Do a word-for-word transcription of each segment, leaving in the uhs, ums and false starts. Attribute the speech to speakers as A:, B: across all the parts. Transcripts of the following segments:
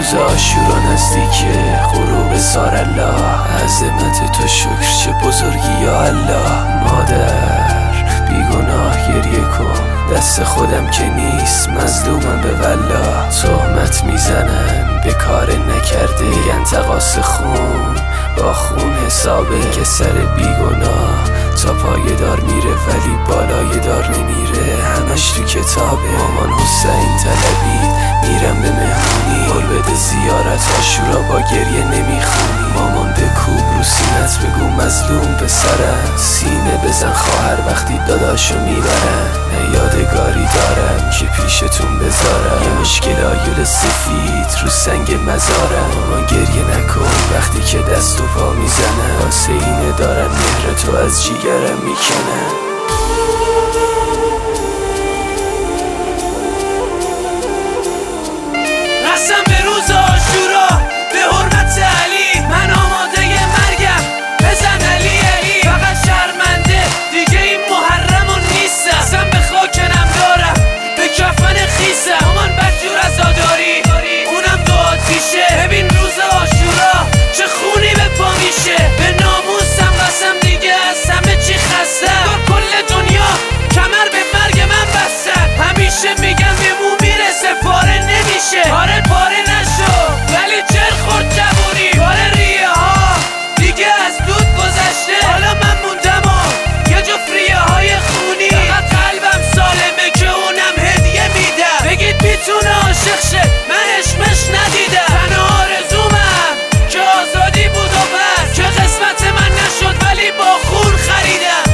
A: روز عاشورا نزدیکه، غروب سار الله، عظمت تو شکر چه بزرگی یا الله. مادر بیگناه گریه کن، دست خودم که نیست مظلومم به والله. تهمت میزنن به کار نکرده، میگن تقاص خون با خون حسابه. که سر بیگناه تا پای دار میره ولی بالای دار نمیره، همش تو کتابه. مامان حسین طلبی میرم به مهمونی، قول بده زیارت عاشورا با گریه نمیخونی. مامان به کوب رو سینت بگو مظلوم پسرم، سینه بزن خواهر وقتی داداشو میبرن. نه یادگاری دارم که پیشتون بذارم، یه مشکل آیول سفید رو سنگ مزارم. مامان گریه نکن وقتی که دست و پا میزنم، واسه اینه دارن مهر تو از جیگرم میکنن.
B: رسم به روز عاشورا به حرمت علی، من آماده مرگم بزن علی علی. فقط شرمنده دیگه این محرمون نیستم، قسم به خاکنم دارم به کفن خیسم. مامان بدجور عزاداری اونم دو آتیشه، ببین روز عاشورا چه خونی به پا میشه. به ناموسم قسم دیگه از همه چی خستم، کل دنیا کمر به مرگ من بستن. همیشه میگم به مو میرسه پاره نمیشه، آره پاره نشو ولی چر خورد جوونی. پاره ریه ها دیگه از دود گذشته، حالا من موندم و یه جفت ریه های خونی. فقط قلبم سالمه که اونم هدیه میدم، بگید میتونه عاشق شه من عشقش ندیدم. تنها آرزومم که آزادی بود و بس، که قسمت من نشد ولی با خون خریدم.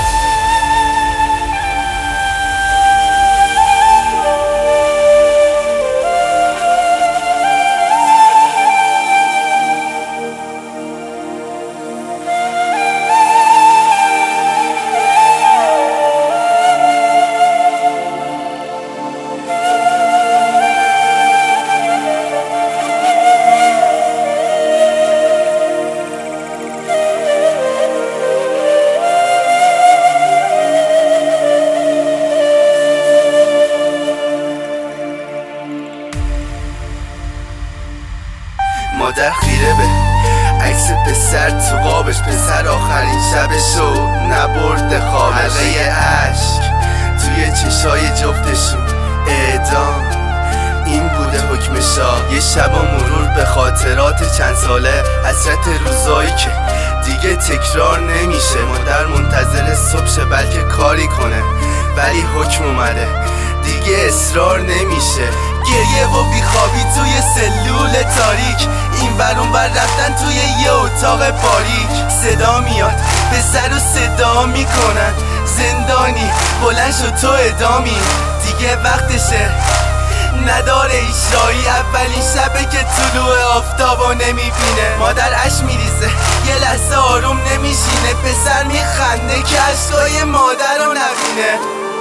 C: مادر خیره به عکس پسر تو قابش، پسر آخرین شبشو نبرده خوابش. حلقه عشق توی چشای جفتشون، اعدام این بوده حکم شاه. یه شبا مرور به خاطرات چند ساله، حسرت روزایی که دیگه تکرار نمیشه. مادر منتظر صبح شه بلکه کاری کنه، ولی حکم اومده دیگه اصرار نمیشه. گریه و بیخوابی توی سلول تاریک، این ور اون ور رفتن توی یه اتاق باریک. صدا میاد پسر رو صدا میکنن، زندانی بلند شد تو ادامی. دیگه وقتشه نداره ایشایی، اولین شبه که طلوع آفتابو نمیبینه. مادر عشق میریزه یه لحظه آروم نمیشینه، پسر میخنده که عشقای مادر رو نبینه.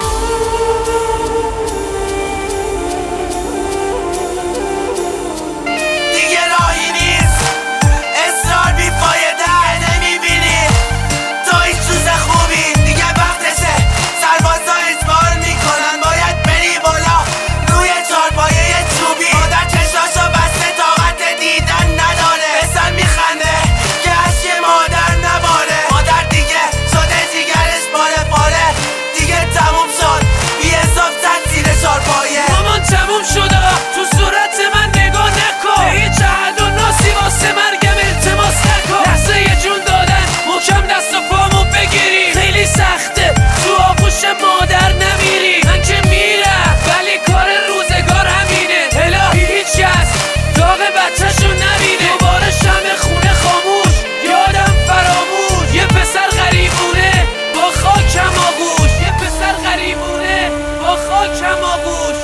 B: مامان تموم شده تو صورت من نگاه نکن، به هیچ عهد و ناسی واسه مرگم التماس نکن. لحظه یه جون دادن محکم دست و پامو بگیری، خیلی سخته تو آغوش مادر نمیری. من که میرم ولی کار روزگار همینه، الهی هیچ کس داغ بچه‌شو نبینه. دوباره شمع خونه خاموش، یادم فراموش، یه پسر غریبونه با خاکم آغوش. یه پسر غریبونه با خاکم آغوش.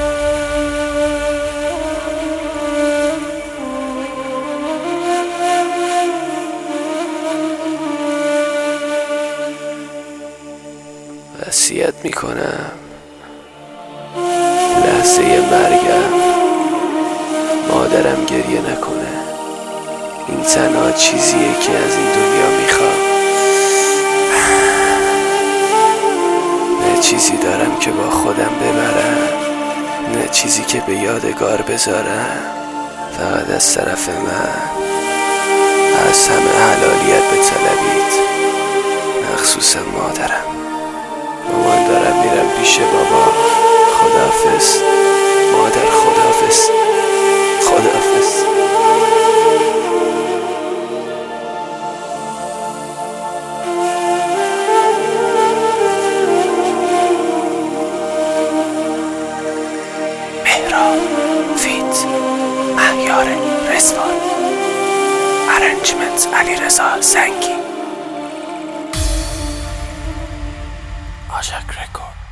A: وصیت میکنم لحظه مرگم مادرم گریه نکنه. این تنها چیزیه که از این دنیا میخوام. نه چیزی دارم که با خودم ببرم، نه چیزی که به یادگار بذارم. فقط از طرف من از همه حلالیت به طلبید، مخصوصا مادرم. مامان دارم میرم پیش بابا. خداحافظ مادر، خداحافظ خداحافظ. مهران فیت مهیار رضوان، ارنجمنت علیرضا زنگی، آژاک رکورد.